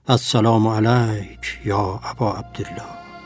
السلام علیک یا ابا عبدالله.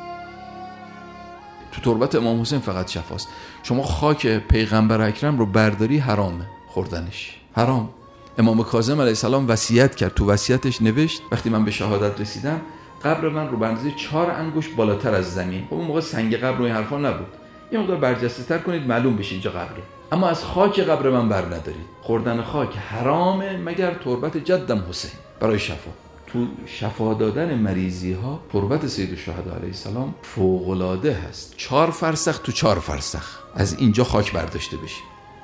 تو تربت امام حسین فقط شفاست. شما خاک پیغمبر اکرم رو برداری حرامه خوردنش، حرام. امام کاظم علیه السلام وصیت کرد، تو وصیتش نوشت وقتی من به شهادت رسیدم قبر من رو به اندازه 4 انگشت بالاتر از زمین، خب اون موقع سنگ قبر و این حرفا نبود، یه مقدار برجسته تر کنید معلوم بشه اینجا قبره، اما از خاک قبر من بر ندارید. خوردن خاک حرامه مگر تربت جدم حسین برای شفا. تو شفا دادن مریضی ها تربت سید الشهدا علیه السلام فوق العاده هست. 4 فرسخ تو 4 فرسخ از اینجا خاک برداشته بشه.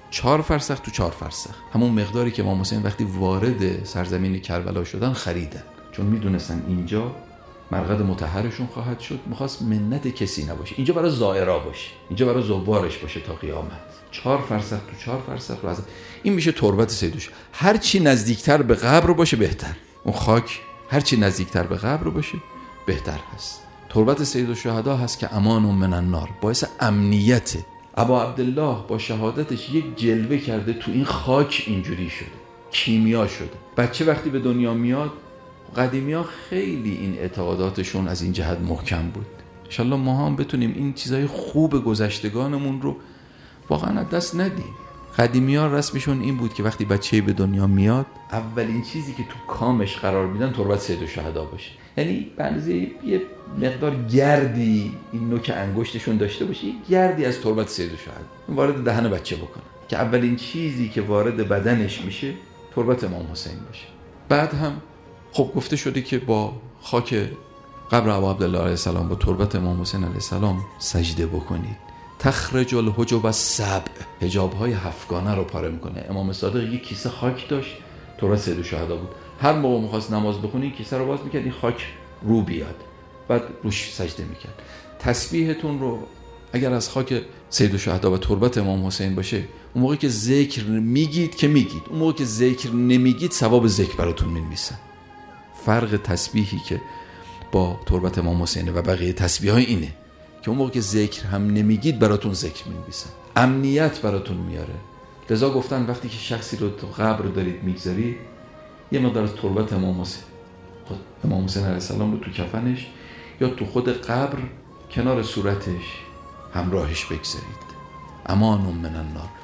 4 فرسخ تو 4 فرسخ، همون مقداری که امام حسین وقتی وارد سرزمین کربلا شدن خریدن، چون میدونستن اینجا مرقد مطهرشون خواهد شد. میخواست منت کسی نباشه، اینجا برای زائرا باشه، اینجا برای زوارش باشه تا قیامت. 4 فرسخ تو 4 فرسخ رو از این میشه تربت سیدش. هر چی نزدیکتر به قبر باشه بهتر، اون خاک هر چی نزدیکتر به قبر باشه بهتر هست. تربت سید الشهدا هست که امان من النار، باعث امنیت. ابا عبدالله با شهادتش یک جلوه کرده، تو این خاک اینجوری شده، کیمیا شده. بچه وقتی به دنیا میاد، قدیمی ها خیلی این اعتقاداتشون از این جهت محکم بود. انشالله ما هم بتونیم این چیزای خوب گذشتگانمون رو واقعا از دست ندیم. قدیمی ها رسمشون این بود که وقتی بچه‌ای به دنیا میاد اولین چیزی که تو کامش قرار میدن تربت سید الشهدا باشه. یعنی به اندازه یه مقدار گردی این نوک انگشتشون داشته باشه، یه گردی از تربت سید الشهدا وارد دهن بچه بکنه که اولین چیزی که وارد بدنش میشه تربت امام حسین باشه. بعد هم خب گفته شده که با خاک قبر ابا عبدالله علیه السلام با تربت امام حسین علیه السلام سجده بکنید. تخرج الحجب السبع، حجاب‌های 7گانه رو پاره میکنه. امام صادق یک کیسه خاک داشت، تربت سید الشهدا بود. هر موقع می‌خواست نماز بخونه این کیسه رو باز می‌کرد، این خاک رو بیاد، بعد روش سجده می‌کرد. تسبیحتون رو اگر از خاک سید الشهدا و تربت امام حسین باشه، اون موقعی که ذکر میگید که میگید، اون موقعی که ذکر نمیگید ثواب ذکر براتون می‌نویسن. فرق تسبیحی که با تربت امام حسین و بقیه تسبیح‌ها اینه که اون موقع که ذکر هم نمیگید براتون ذکر می‌نویسن، امنیت براتون میاره. لذا گفتن وقتی که شخصی رو تو قبر دارید میگذارید، یه مقدار از تربت امام حسین علیه السلام رو تو کفنش یا تو خود قبر کنار صورتش همراهش بگذارید. امان من النار.